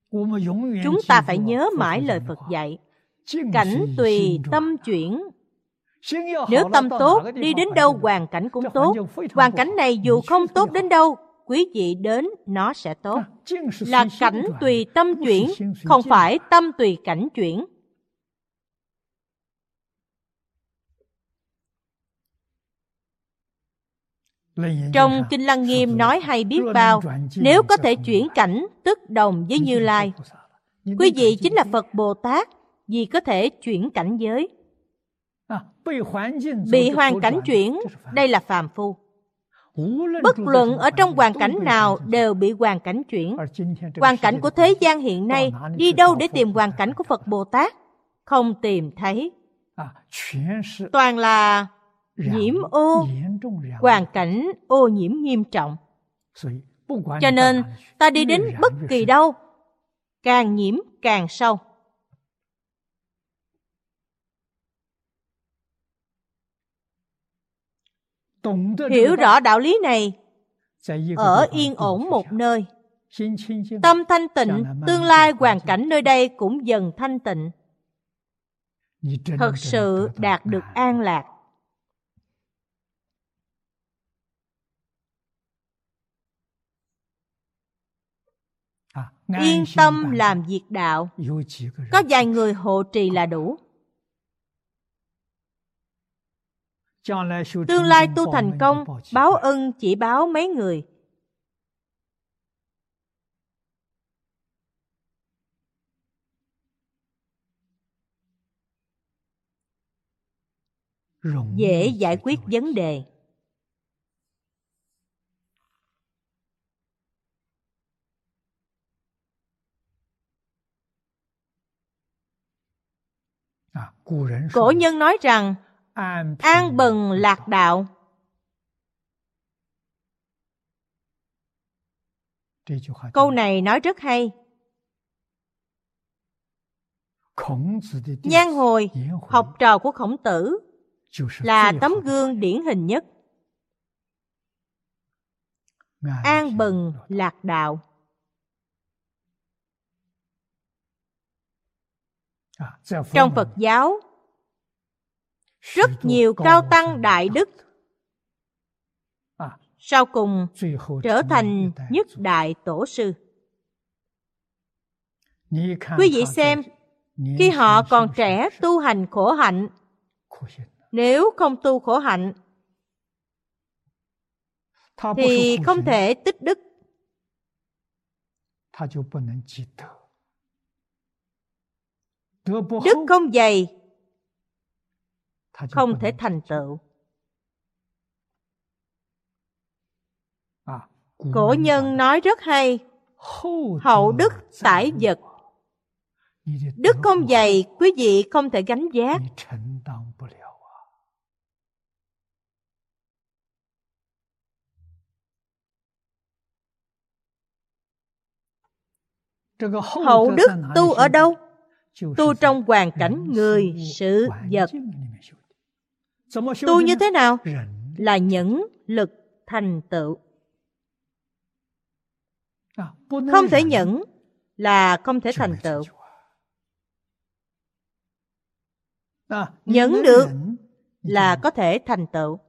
Chúng ta phải nhớ mãi lời Phật dạy. Cảnh tùy tâm chuyển. Nếu tâm tốt, đi đến đâu hoàn cảnh cũng tốt. Hoàn cảnh này dù không tốt đến đâu, quý vị đến nó sẽ tốt. Là cảnh tùy tâm chuyển, không phải tâm tùy cảnh chuyển. Trong Kinh Lăng Nghiêm nói hay biết bao, nếu có thể chuyển cảnh tức đồng với Như Lai. Quý vị chính là Phật Bồ Tát, vì có thể chuyển cảnh giới. Bị hoàn cảnh chuyển, đây là phàm phu. Bất luận ở trong hoàn cảnh nào đều bị hoàn cảnh chuyển. Hoàn cảnh của thế gian hiện nay, đi đâu để tìm hoàn cảnh của Phật Bồ Tát? Không tìm thấy. Toàn là nhiễm ô, hoàn cảnh ô nhiễm nghiêm trọng. Cho nên ta đi đến bất kỳ đâu, càng nhiễm càng sâu. Hiểu rõ đạo lý này, ở yên ổn một nơi, tâm thanh tịnh, tương lai hoàn cảnh nơi đây cũng dần thanh tịnh. Thật sự đạt được an lạc. Yên tâm làm việc đạo, có vài người hộ trì là đủ. Tương lai tu thành công, báo ân chỉ báo mấy người. Dễ giải quyết vấn đề. Cổ nhân nói rằng an bần lạc đạo. Câu này nói rất hay. Nhan Hồi, học trò của Khổng Tử, là tấm gương điển hình nhất. An bần lạc đạo. Trong Phật giáo, rất nhiều cao tăng đại đức sau cùng trở thành nhất đại tổ sư. Quý vị xem, khi họ còn trẻ tu hành khổ hạnh, nếu không tu khổ hạnh thì không thể tích đức. Đức không dày, không thể thành tựu. Cổ nhân nói rất hay, hậu đức tải vật. Đức không dày, quý vị không thể gánh vác. Hậu đức tu ở đâu? Tu trong hoàn cảnh người, sự, vật. Tu như thế nào? Là nhẫn lực thành tựu. Không thể nhẫn là không thể thành tựu. Nhẫn được là có thể thành tựu.